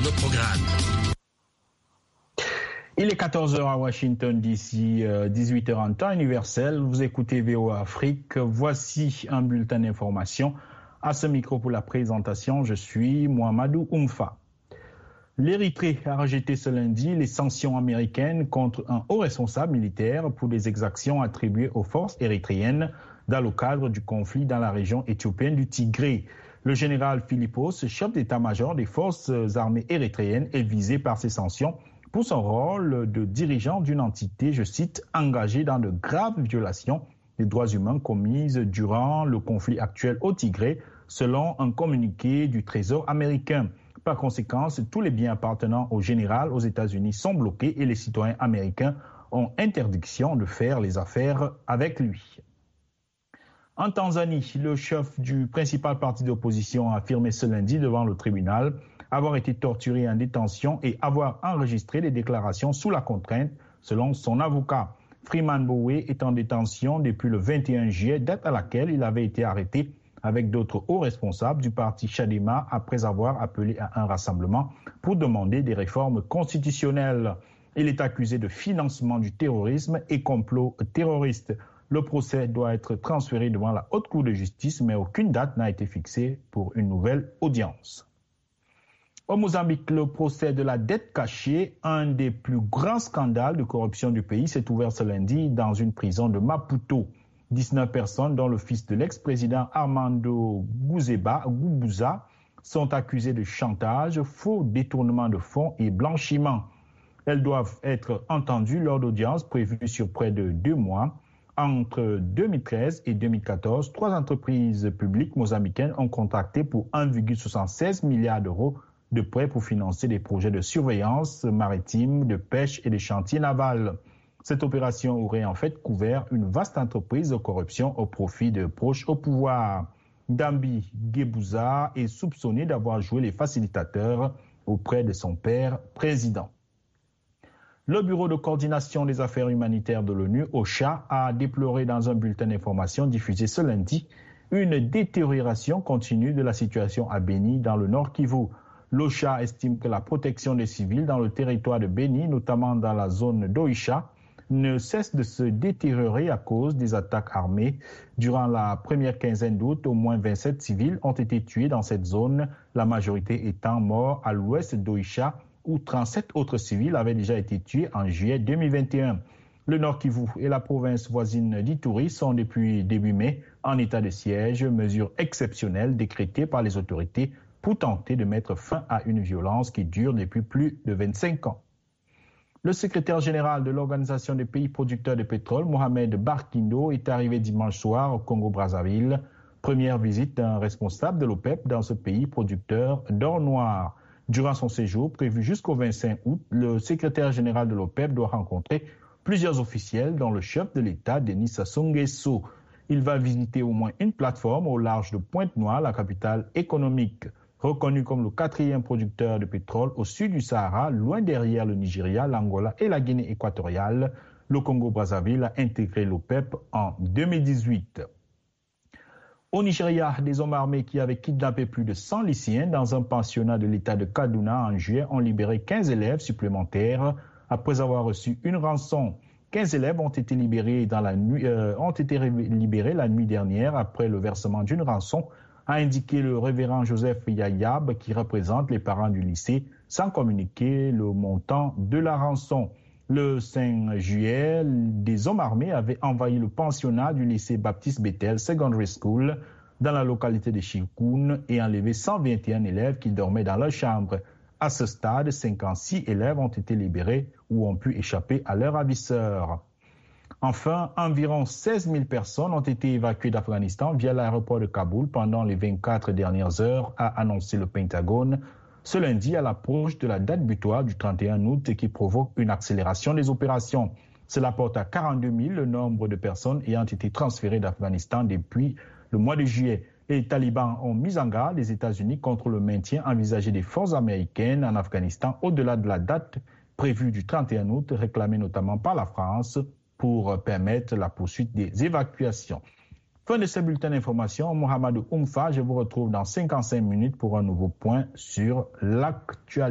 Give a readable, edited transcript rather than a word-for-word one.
le programme. Il est 14h à Washington DC, 18h en temps universel. Vous écoutez VOA Afrique. Voici un bulletin d'information. À ce micro pour la présentation, je suis Mohamedou Oumfa. L'Érythrée a rejeté ce lundi les sanctions américaines contre un haut responsable militaire pour des exactions attribuées aux forces érythréennes dans le cadre du conflit dans la région éthiopienne du Tigré. Le général Philippos, chef d'état-major des forces armées érythréennes, est visé par ces sanctions pour son rôle de dirigeant d'une entité, je cite, engagée dans de graves violations des droits humains commises durant le conflit actuel au Tigré, selon un communiqué du Trésor américain. Par conséquent, tous les biens appartenant au général aux États-Unis sont bloqués et les citoyens américains ont interdiction de faire les affaires avec lui. En Tanzanie, le chef du principal parti d'opposition a affirmé ce lundi devant le tribunal avoir été torturé en détention et avoir enregistré des déclarations sous la contrainte, selon son avocat. Freeman Mbowe est en détention depuis le 21 juillet, date à laquelle il avait été arrêté avec d'autres hauts responsables du parti Chadema après avoir appelé à un rassemblement pour demander des réformes constitutionnelles. Il est accusé de financement du terrorisme et complot terroriste. Le procès doit être transféré devant la Haute Cour de justice, mais aucune date n'a été fixée pour une nouvelle audience. Au Mozambique, le procès de la dette cachée, un des plus grands scandales de corruption du pays, s'est ouvert ce lundi dans une prison de Maputo. 19 personnes, dont le fils de l'ex-président Armando Guebuza, sont accusées de chantage, faux détournement de fonds et blanchiment. Elles doivent être entendues lors d'audiences prévues sur près de 2 mois. Entre 2013 et 2014, 3 entreprises publiques mozambicaines ont contracté pour 1,76 milliard d'euros de prêts pour financer des projets de surveillance maritime, de pêche et des chantiers navals. Cette opération aurait en fait couvert une vaste entreprise de corruption au profit de proches au pouvoir. Dambi Guebuza est soupçonné d'avoir joué les facilitateurs auprès de son père président. Le Bureau de coordination des affaires humanitaires de l'ONU, OCHA, a déploré dans un bulletin d'information diffusé ce lundi une détérioration continue de la situation à Beni dans le Nord Kivu. L'OCHA estime que la protection des civils dans le territoire de Beni, notamment dans la zone d'Oicha, ne cesse de se détériorer à cause des attaques armées. Durant la première quinzaine d'août, au moins 27 civils ont été tués dans cette zone, la majorité étant morts à l'ouest d'Oicha, où 37 autres civils avaient déjà été tués en juillet 2021. Le Nord Kivu et la province voisine d'Ituri sont depuis début mai en état de siège, mesure exceptionnelle décrétée par les autorités pour tenter de mettre fin à une violence qui dure depuis plus de 25 ans. Le secrétaire général de l'Organisation des pays producteurs de pétrole, Mohamed Barkindo, est arrivé dimanche soir au Congo-Brazzaville. Première visite d'un responsable de l'OPEP dans ce pays producteur d'or noir. Durant son séjour, prévu jusqu'au 25 août, le secrétaire général de l'OPEP doit rencontrer plusieurs officiels, dont le chef de l'État, Denis Sassou Nguesso. Il va visiter au moins une plateforme au large de Pointe-Noire, la capitale économique. Reconnu comme le 4e producteur de pétrole au sud du Sahara, loin derrière le Nigeria, l'Angola et la Guinée équatoriale, le Congo-Brazzaville a intégré l'OPEP en 2018. Au Nigeria, des hommes armés qui avaient kidnappé plus de 100 lycéens dans un pensionnat de l'État de Kaduna en juillet ont libéré 15 élèves supplémentaires après avoir reçu une rançon. 15 élèves ont été libérés la nuit dernière après le versement d'une rançon, a indiqué le révérend Joseph Yayab, qui représente les parents du lycée, sans communiquer le montant de la rançon. Le 5 juillet, des hommes armés avaient envahi le pensionnat du lycée Baptiste Bethel Secondary School dans la localité de Chikoun et enlevé 121 élèves qui dormaient dans leur chambre. À ce stade, 56 élèves ont été libérés ou ont pu échapper à leurs ravisseurs. Enfin, environ 16 000 personnes ont été évacuées d'Afghanistan via l'aéroport de Kaboul pendant les 24 dernières heures, a annoncé le Pentagone ce lundi à l'approche de la date butoir du 31 août qui provoque une accélération des opérations. Cela porte à 42 000 le nombre de personnes ayant été transférées d'Afghanistan depuis le mois de juillet. Les talibans ont mis en garde les États-Unis contre le maintien envisagé des forces américaines en Afghanistan au-delà de la date prévue du 31 août, réclamée notamment par la France pour permettre la poursuite des évacuations. Fin de ce bulletin d'information, Mohamedou Oumfa, je vous retrouve dans 55 minutes pour un nouveau point sur l'actualité.